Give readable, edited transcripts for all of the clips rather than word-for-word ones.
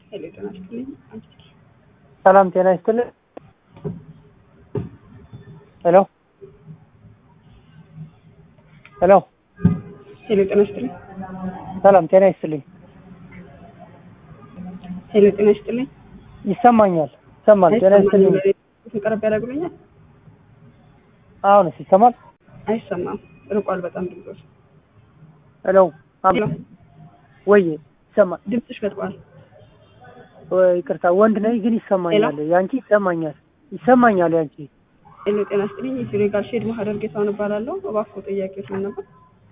ሄሎ ጤና ይስጥልኝ። ሰላም ጤና ይስጥልኝ። ሄሎ ሄሎ ሄሎ ጤና ይስጥልኝ። ሰላም ጤና ይስጥልኝ። ሄሎ ጤና ይስጥልኝ። ይሰማኛል? ይሰማል? ጤና ይስጥልኝ። ተቀረበ ያደርጉልኛል? አሁንስ ይሰማል? አይሰማም፣ ርቋል በጣም ድምጽ። ሄሎ ወይ ይሰማል? ድምጽሽ በጥቋል። ወይ ይቅርታ ወንድ ነኝ ግን ይሰማኛል። ያንቺ ይሰማኛል? ይሰማኛል ያንቺ? ሄሎ ጤና ይስጥልኝ። የሪጋል ሼድ ማህደር ጌታውን እባላለሁ። እባክዎ ጥያቄዎች ምን ነበር?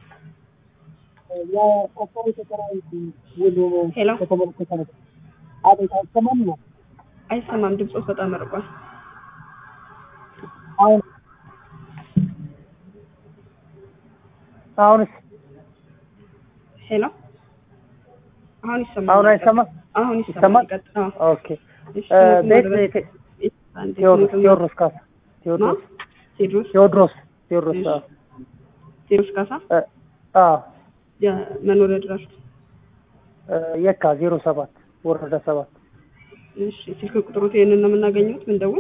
ያ ቆቆሮ ተከራይ ወሎ ሄሎ ተከመልከተ ነው። አቤት አይሰማም ነው? አይሰማም፣ ድምጽ በጣም ርቋል። አሁንስ? ሄሎ አሁን ይሰማል? አሁን አይሰማም? አሁን ይሰማል። ኦኬ ቴዎድሮስ ካሳ ቴዎድሮስ ካሳ የመኖሪያ ድራፍት የካ 07 ወረዳ 7። እሺ ስልክ ቁጥሩት ይሄንን ነው የምናገኘው? ምን ደውል?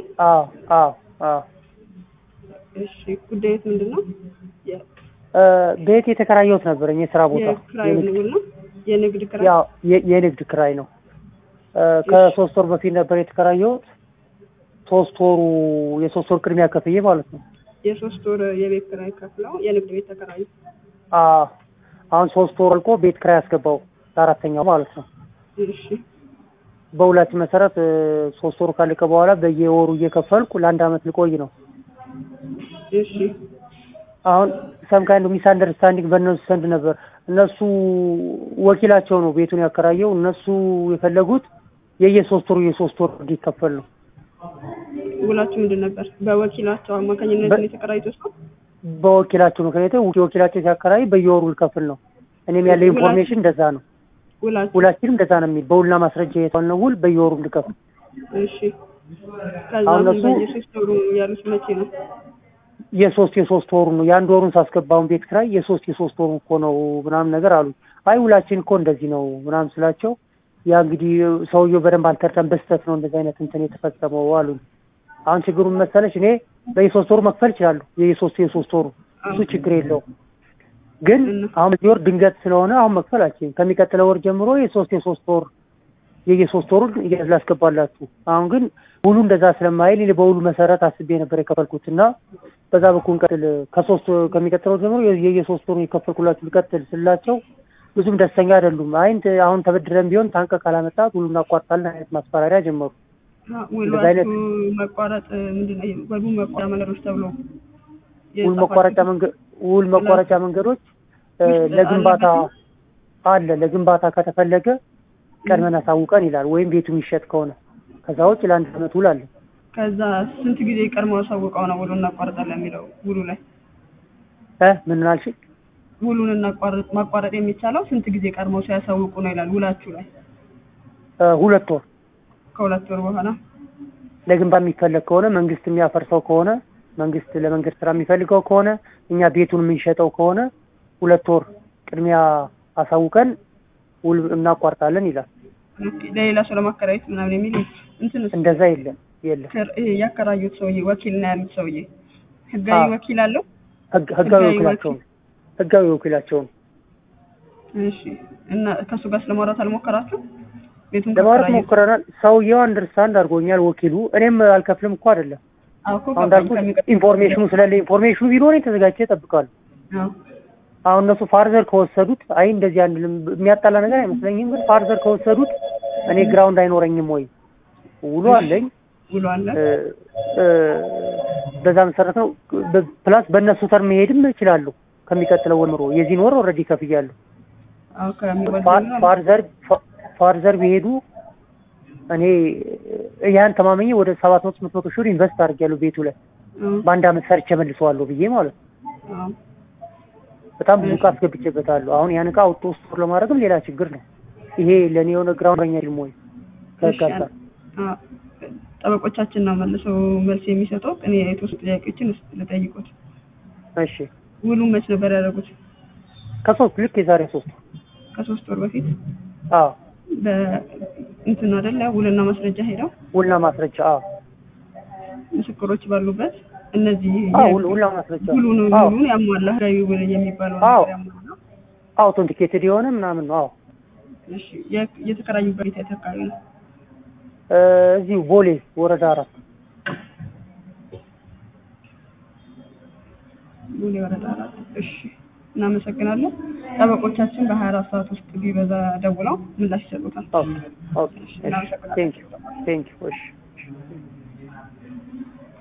እሺ ጉዳዩት ምንድነው? ቤት የተከራየሁት ነበርኝ የሥራ ቦታ የንግድ ክራይ ያው የንግድ ክራይ ነው። ከ3 ወር በፊት ነበር የተከራየሁት። 3 ወሩ የ3 ወር ቅድሚያ ከፍዬ ማለት ነው። የ3 ወር የቤት ክራይ ከፍለው የንግድ ቤት ተከራዩ። አሁን 3 ወር አልቆ ቤት ክራይ አስገባው አራተኛው ማለት ነው። እሺ በሁላችን መሰረት 3 ወር ካለቀ በኋላ በየወሩ እየከፈልኩ ለ1 አመት ልቆይ ነው። እሺ አሁን ሰም ካይንድ ሚስ አንደርስታንዲንግ በእነሱ ዘንድ ነበር። እነሱ ወኪላቸው ነው ቤቱን ያከራየው። እነሱ የፈለጉት የየ3 ወር እንዲከፈል ነው። ውላችሁ ምንድን ነበር? በወኪላቸው አማካኝነት ነው የተከራዩት? በወኪላቸው ምክንያት ወኪላቸው ሲያከራይ በየወሩ ልከፍል ነው። እኔም ያለ ኢንፎርሜሽን እንደዛ ነው። ውላችንም እንደዛ ነው የሚል በውልና ማስረጃ የተዋልነው ውል በየወሩ ልከፍል። እሺ ከዛም በየ3 ወሩ ያሉት መቼ ነው? የሶስት ወሩ ነው። የአንድ ወሩን ሳስገባውን ቤት ክራይ የሶስት ወሩ እኮ ነው ምናምን ነገር አሉ። አይ ውላችን እኮ እንደዚህ ነው ምናምን ስላቸው ያ እንግዲህ ሰውየው በደንብ አልተረዳም፣ በስተት ነው እንደዚህ አይነት እንትን የተፈጸመው አሉ። አሁን ችግሩን መሰለሽ እኔ በየ3 ወሩ መክፈል እችላለሁ። የሶስት ወሩ እሱ ችግር የለውም። ግን አሁን በዚህ ወር ድንገት ስለሆነ አሁን መክፈል አልችልም። ከሚቀጥለው ወር ጀምሮ የየ3 ወሩ ላስገባላችሁ። አሁን ግን ውሉ እንደዛ ስለማይል እኔ በውሉ መሰረት አስቤ ነበር የከፈልኩትና በዛ በኩል ቀጥል ከሚቀጥለው ጀምሮ የየ3 ወሩ የከፈልኩላችሁ ልቀጥል ስላቸው ብዙም ደስተኛ አይደሉም። አሁን ተበድረን ቢሆን ታንቀ ካላመጣ ውሉን አቋርጣለን አይነት ማስፈራሪያ ጀመሩ። ውሉ መቋረጥ ምንድነው? ውሉ መቋረጥ መንገዶች ተብሎ ውል መቋረጫ መንገዶች ለግንባታ ከተፈለገ ቀድመን አሳውቀን ይላል። ወይም ቤቱ የሚሸጥ ከሆነ ከዛ ውጭ ለ1 አመት ውል አለ። ከዛ ስንት ጊዜ ቀድመው አሳውቀው ነው ውሉን እናቋርጣለን የሚለው? ውሉ ላይ ምን አልሽ? ውሉን ማቋረጥ የሚቻለው ስንት ጊዜ ቀድመው ሲያሳውቁ ነው ይላል ውላችሁ ላይ? 2 ወር። ከ2 ወር በኋላ ለግንባታ የሚፈለግ ከሆነ መንግስት የሚያፈርሰው ከሆነ መንግስት ለመንገድ ስራ የሚፈልገው ከሆነ እኛ ቤቱን የምንሸጠው ከሆነ 2 ወር ቅድሚያ አሳውቀን ውል እናቋርጣለን ይላል። ለሌላ ሰው ለማከራየት ምናምን የሚል እንደዛ የለም። ያከራዩት ሰውዬ ወኪል ነው ያሉት ሰውዬ ህጋዊ ወኪል አለው? ህጋዊ ወኪላቸው ነው። እሺ እና ከሱ ጋር ስለማውራት አልሞከራችሁ? ቤቱን ለማውራት ሞክረናል። ሰውዬው አንደርስታንድ አድርጎኛል ወኪሉ። እኔም አልከፍልም እኮ አይደለም። ኢንፎርሜሽኑ ኢንፎርሜሽኑ ቢኖር ተዘጋጅቼ እጠብቃለሁ። አሁን እነሱ ፋርዘር ከወሰዱት እንደዚህ አንልም የሚያጣላ ነገር አይመስለኝም። ግን ፋርዘር ከወሰዱት እኔ ግራውንድ አይኖረኝም ወይ? ውሉ አለኝ። በዛ መሰረት ነው። ፕላስ በእነሱ ተርም መሄድም እችላለሁ። ከሚቀጥለው ወር የዚህን ወር ኦልሬዲ ከፍያለሁ። ፋርዘር ቢሄዱ እኔ ያን ተማመኝ ወደ 700 ሺህ ኢንቨስት አድርጌያለሁ ቤቱ ላይ በ1 አመት ሰርቼ መልሰዋለሁ ብዬ ማለት ነው። በጣም ብዙ ዕቃ አስገብቼበታለሁ። አሁን ያን ዕቃ አውጥቶ ስቶር ለማድረግም ሌላ ችግር ነው። ይሄ ለኔ የሆነ ግራውንድ አይደለም ወይ? ጠበቆቻችን ነው መልስ የሚሰጠው። እኔ የተወሰኑ ጥያቄዎችን ልጠይቅዎት። እሺ ውሉን መች ነበር ያደረጉት? ልክ የዛሬ 3 ወር በፊት እንትን አይደለ ውልና ማስረጃ ሄደው ውልና ማስረጃ ምስክሮች ባሉበት እነዚህ ውልና ማስረጃ ሁሉን ያሟላ ህጋዊ ውል የሚባለው ነገር ያሟላ አውቶንቲኬትድ የሆነ ምናምን ነው። እሺ የተከራዩበት ቤት አካባቢ ነው? እዚሁ ቦሌ ወረዳ 4 ቦሌ ወረዳ 4። እሺ እናመሰግናለን። ጠበቆቻችን በ24 ሰዓት ውስጥ ቢበዛ ደውለው ምላሽ ይሰጡታል። ኦኬ ቴንክ ዩ እሺ